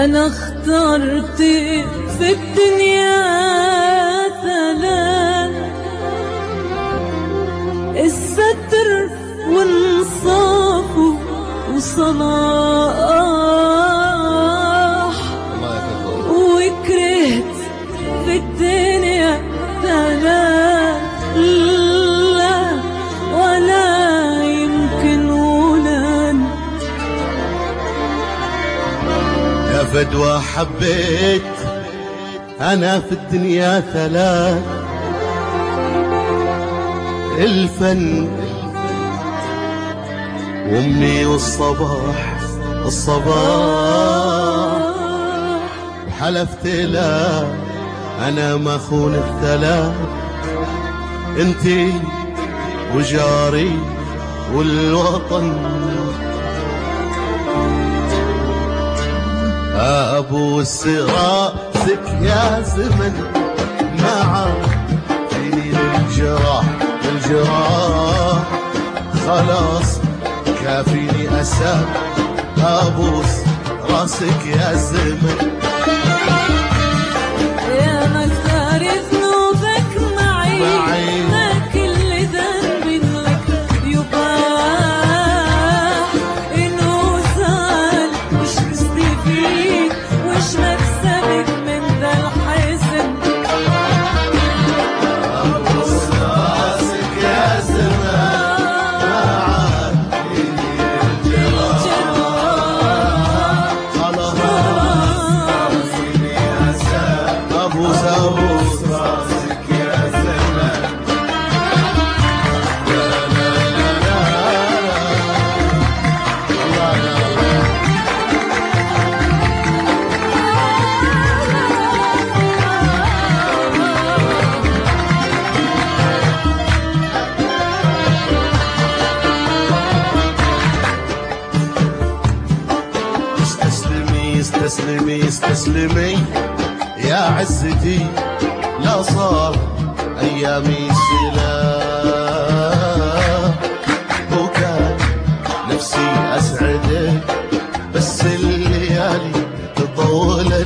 أنا اخترت في الدنيا ثلاث: الستر والانصاف وصلاح، وكرهت في الدنيا ثلاث لا ولا يمكن ولن. يا فدوى حبيت أنا في الدنيا ثلاث: الفن وأمي الصباح وحلفت لا أنا ما خون الثلاث: انتي وجاري والوطن. أبوس راسك يا زمن ما عافيني الجراح، خلاص كافيني أسى. أبوس راسك يا زمن يا مكتر ذنوبك معي، ما كل ذنب لك يباح. إنه زال وش تستفيد وش مكسبك من ذا الحزن؟ أبوس راسك يا زمن ما عافيني الجراح، أبوس راسك يا زمان. لا لا لا لا الله لا استسلمي استسلمي يا عزتي، لا صار أيامي سلام. وكان نفسي أسعدك بس الليالي تطولن.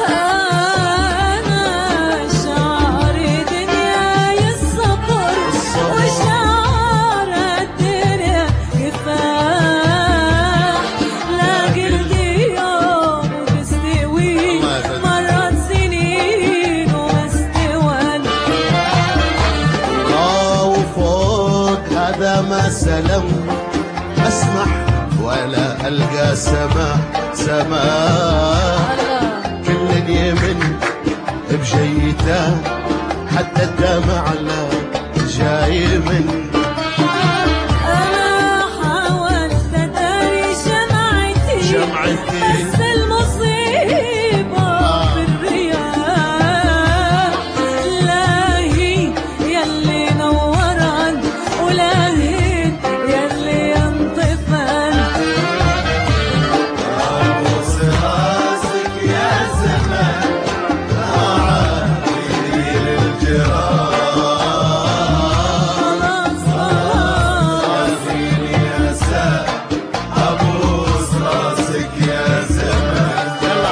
أنا شعر دنياي الصبر وشعر الدنيا كفاح. لا قلت يوم وتستوي مرت سنين واستوان. وفوق هذا ما سلم أسمح ولا ألقى سماح. كل اليمن بجيته حتى الدمع لا جاي من. أنا حاولت أداري شمعتي بس المصيبة في الرياح. لا هي يلي نوران ولا هي يلي ينطفن. أبوس راسك يا زمان ما عافيني الجراح، عافيني يا سا. أبوس راسك يا زمان.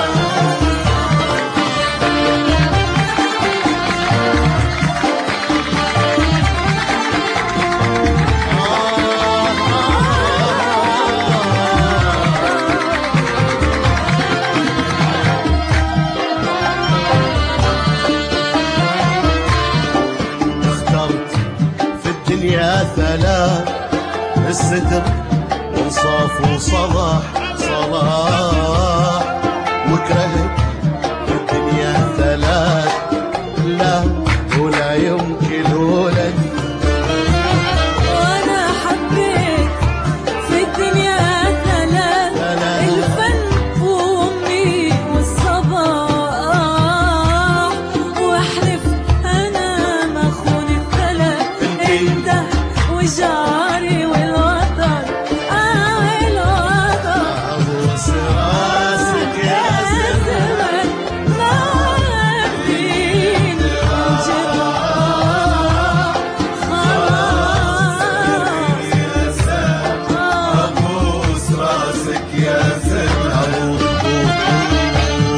اخترت في الدنيا ثلاث: الستر وانصاف وصلاح، وكرهت في الدنيا ثلاث لا ولا يمكن ولن. وأنا حبيت في الدنيا ثلاث: الفن وأمي والصباح. وأحلف أنا ما أخون الثلاث: أنت وجاري والوطن. الوطن. أبوس راسك يا زمان ما فيني جراح، خلاص. أبوس راسك يا زمان.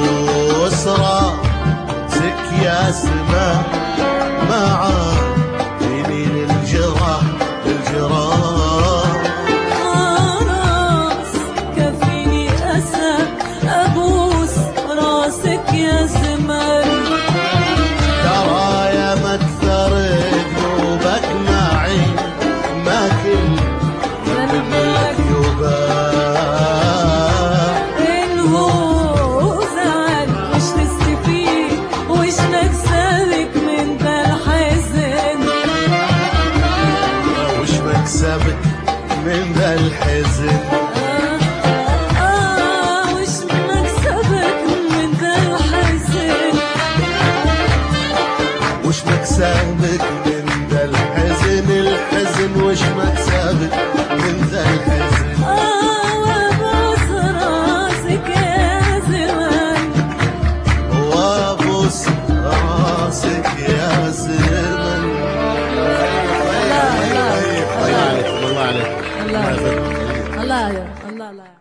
سابك من ذا الحزن، الحزن وش ما سابك من ذا الحزن. وابوس راسك يا زمان، وابوس راسك يا زمن. الله الله الله عليك، الله عليك، الله الله الله